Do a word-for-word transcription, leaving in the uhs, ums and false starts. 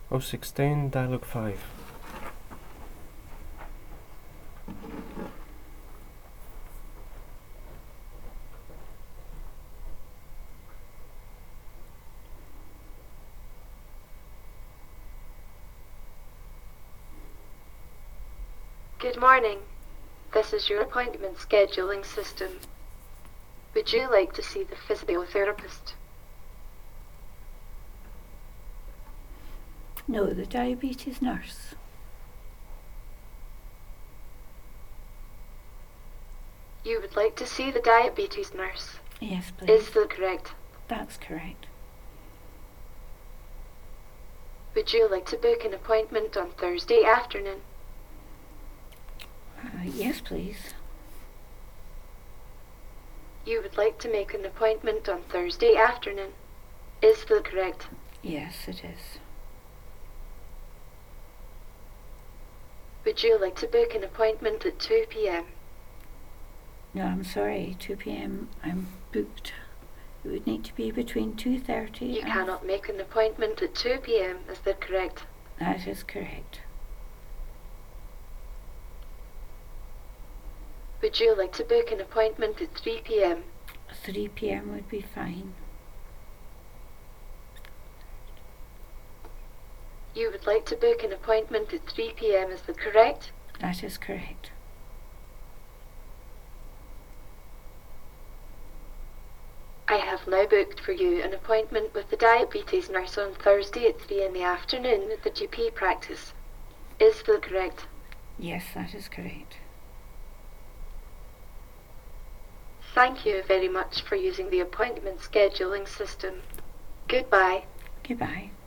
oh sixteen, dialogue five. Good morning. This is your appointment scheduling system. Would you like to see the physiotherapist? No, the diabetes nurse. You would like to see the diabetes nurse? Yes, please. Is that correct? That's correct. Would you like to book an appointment on Thursday afternoon? Uh, yes, please. You would like to make an appointment on Thursday afternoon? Is that correct? Yes, it is. Would you like to book an appointment at two p m? No, I'm sorry, two p m I'm booked. It would need to be between two thirty You and... cannot make an appointment at two p m, is that correct? That is correct. Would you like to book an appointment at three p m? three p m would be fine. You would like to book an appointment at three p m, is that correct? That is correct. I have now booked for you an appointment with the diabetes nurse on Thursday at three in the afternoon at the G P practice. Is that correct? Yes, that is correct. Thank you very much for using the appointment scheduling system. Goodbye. Goodbye.